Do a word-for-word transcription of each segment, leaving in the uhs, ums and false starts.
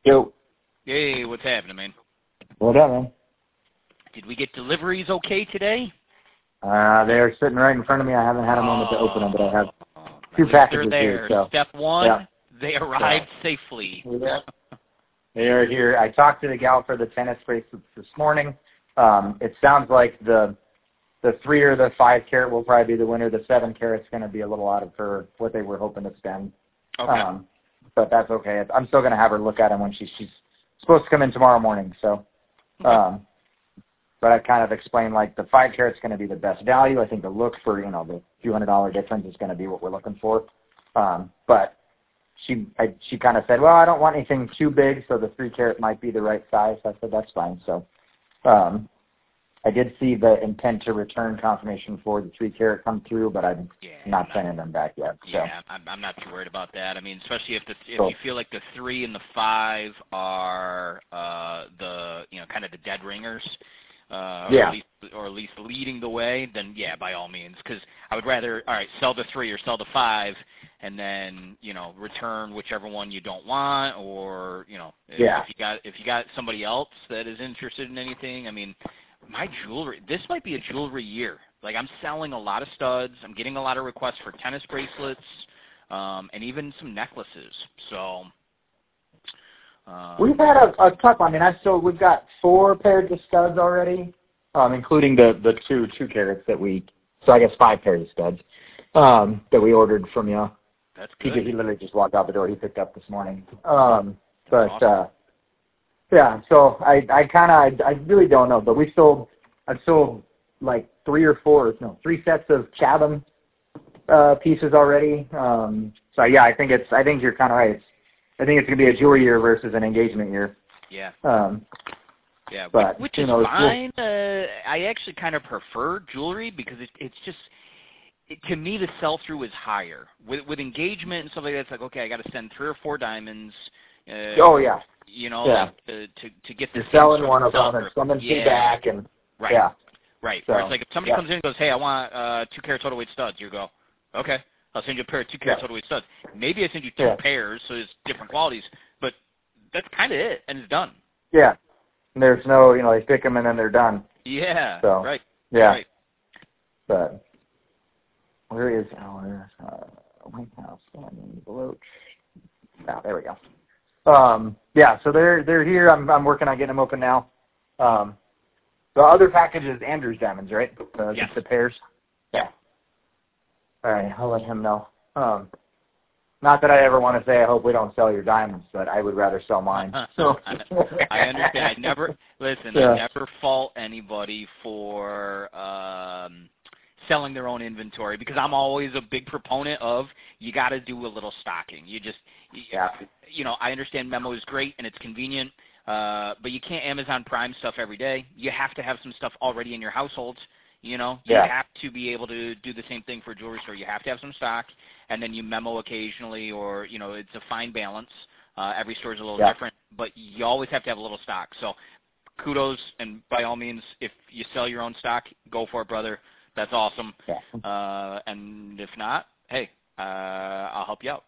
Yo. Hey, what's happening, man? What up, man? Did we get deliveries okay today? Uh, they're sitting right in front of me. I haven't had a moment to open them, but I have two At least packages they're here. there. So. Step one, Yeah. they arrived Yeah. safely. Yeah. They are here. I talked to the gal for the tennis bracelets this morning. Um, it sounds like the the three or the five carat will probably be the winner. The seven carat's going to be a little out of her what they were hoping to spend. Okay. Um, but that's okay. I'm still going to have her look at them when she's she's supposed to come in tomorrow morning. So. Um, but I kind of explained like the five carat's going to be the best value. I think the look for you know the few hundred dollar difference is going to be what we're looking for. Um, but she I, she kind of said, well, I don't want anything too big, so the three carat might be the right size. I said that's fine. So um, I did see the intent to return confirmation for the three carat come through, but I'm yeah, not not, sending them back yet. So. Yeah, I'm, I'm not too worried about that. I mean, especially if the if so, you feel like the three and the five are uh, the you know kind of the dead ringers. Uh, or, yeah. at least, or at least leading the way, then yeah, by all means. Because I would rather, all right, sell the three or sell the five, and then you know return whichever one you don't want, or you know if, yeah. if you got if you got somebody else that is interested in anything. I mean, my jewelry. This might be a jewelry year. Like I'm selling a lot of studs. I'm getting a lot of requests for tennis bracelets, um, and even some necklaces. So. Um, We've had a, a tough. I mean, I so we've got four pairs of studs already, um, including the the two two carats that we. So I guess five pairs of studs um, that we ordered from you. That's He, good. he literally just walked out the door. He picked up this morning. Um, but awesome. uh, yeah, so I I kind of I, I really don't know, but we sold I've sold like three or four no three sets of Chatham uh, pieces already. Um, so yeah, I think it's I think you're kind of right. It's, I think it's going to be a jewelry year versus an engagement year. Yeah. Um, yeah, but, which you is know, fine. Uh, I actually kind of prefer jewelry because it, it's just, it, to me, the sell-through is higher. With with engagement and stuff like that, it's like, okay, I got to send three or four diamonds. Uh, oh, yeah. You know, yeah. like to, to, to get the You're selling one of them sell-through. and someone yeah. came back. and Right. Yeah. Right. So, Where it's like if somebody yeah. comes in and goes, hey, I want uh, two carat total weight studs, you go, okay. I'll send you a pair of two carat Yeah. total weight studs. Maybe I send you two Yeah. pairs, so it's different qualities, but that's kind of it, and it's done. Yeah. And there's no, you know, they pick them and then they're done. Yeah. So, right. Yeah. Right. But where is our uh, White House? Below. Oh, there we go. Um, yeah, so they're they're here. I'm I'm working on getting them open now. Um, the other package is Andrew's diamonds, right? The, Yes. the pairs. Yeah. All right, I'll let him know. Um, not that I ever want to say I hope we don't sell your diamonds, but I would rather sell mine. So. I understand. I never listen. Yeah. I never fault anybody for um, selling their own inventory because I'm always a big proponent of you got to do a little stocking. You just, Yeah. you know, I understand Memo is great and it's convenient, uh, but you can't Amazon Prime stuff every day. You have to have some stuff already in your household. You know, you Yeah. have to be able to do the same thing for a jewelry store. You have to have some stock, and then you memo occasionally, or, you know, it's a fine balance. Uh, every store is a little Yeah. different, but you always have to have a little stock. So kudos, and by all means, if you sell your own stock, go for it, brother. That's awesome. Yeah. Uh, and if not, hey, uh, I'll help you out.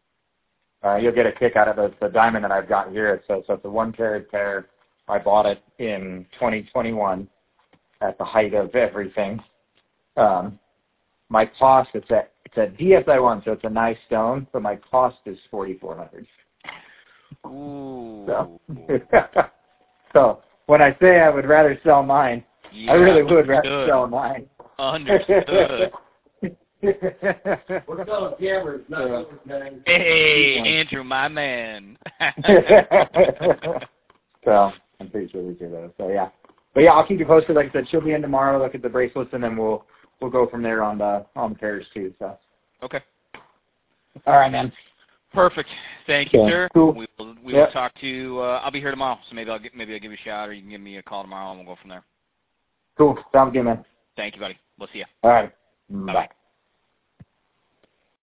Uh, you'll get a kick out of the, the diamond that I've got here. It says so it's a one carat pair. I bought it in twenty twenty-one. At the height of everything. Um, my cost, it's a, it's a D S I one, so it's a nice stone, but my cost is forty-four hundred dollars. Ooh. So, so when I say I would rather sell mine, Yeah, I really would understood. rather sell mine. Understood. We're selling cameras, not yours, man. Hey, Andrew, my man. So, I'm pretty sure we do that. So, yeah. But yeah, I'll keep you posted. Like I said, she'll be in tomorrow. Look at the bracelets, and then we'll we'll go from there on the on the pairs too. So. Okay. All right, man. Perfect. Thank you, Yeah. sir. Cool. We will we Yep. will talk to. Uh, I'll be here tomorrow, so maybe I'll get, maybe I'll give you a shot, or you can give me a call tomorrow, and we'll go from there. Cool. Sounds good, man. Thank you, buddy. We'll see you. All right. Bye. Bye.